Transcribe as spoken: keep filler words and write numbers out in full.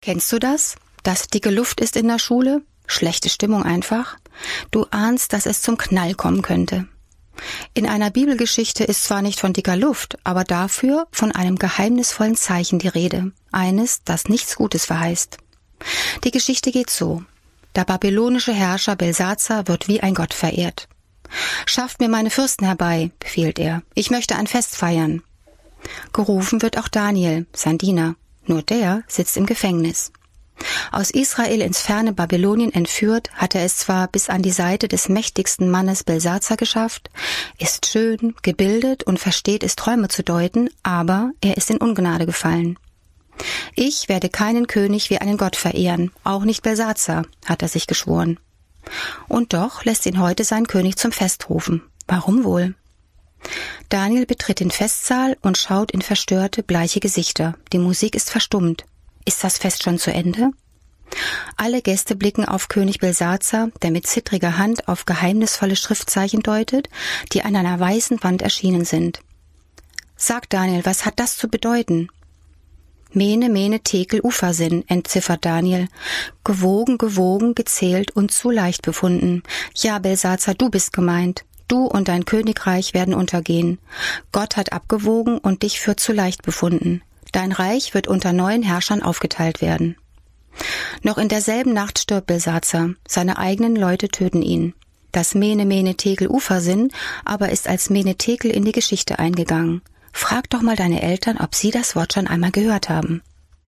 Kennst du das? Dass dicke Luft ist in der Schule? Schlechte Stimmung einfach? Du ahnst, dass es zum Knall kommen könnte. In einer Bibelgeschichte ist zwar nicht von dicker Luft, aber dafür von einem geheimnisvollen Zeichen die Rede. Eines, das nichts Gutes verheißt. Die Geschichte geht so. Der babylonische Herrscher Belsazar wird wie ein Gott verehrt. »Schafft mir meine Fürsten herbei«, befiehlt er. »Ich möchte ein Fest feiern.« Gerufen wird auch Daniel, sein Diener. Nur der sitzt im Gefängnis. Aus Israel ins ferne Babylonien entführt, hat er es zwar bis an die Seite des mächtigsten Mannes Belsazar geschafft, ist schön, gebildet und versteht es, Träume zu deuten, aber er ist in Ungnade gefallen. »Ich werde keinen König wie einen Gott verehren, auch nicht Belsazar«, hat er sich geschworen. Und doch lässt ihn heute sein König zum Fest rufen. Warum wohl? Daniel betritt den Festsaal und schaut in verstörte, bleiche Gesichter. Die Musik ist verstummt. Ist das Fest schon zu Ende? Alle Gäste blicken auf König Belsazar, der mit zittriger Hand auf geheimnisvolle Schriftzeichen deutet, die an einer weißen Wand erschienen sind. Sag, Daniel, was hat das zu bedeuten? Mene, Mene, Tekel, Ufersinn, entziffert Daniel. Gewogen, gewogen, gezählt und zu leicht befunden. Ja, Belsazar, du bist gemeint. Du und dein Königreich werden untergehen. Gott hat abgewogen und dich für zu leicht befunden. Dein Reich wird unter neuen Herrschern aufgeteilt werden. Noch in derselben Nacht stirbt Belsazar. Seine eigenen Leute töten ihn. Das Mene, Mene, Tekel, Ufersinn aber ist als Mene, Tekel in die Geschichte eingegangen. Frag doch mal deine Eltern, ob sie das Wort schon einmal gehört haben.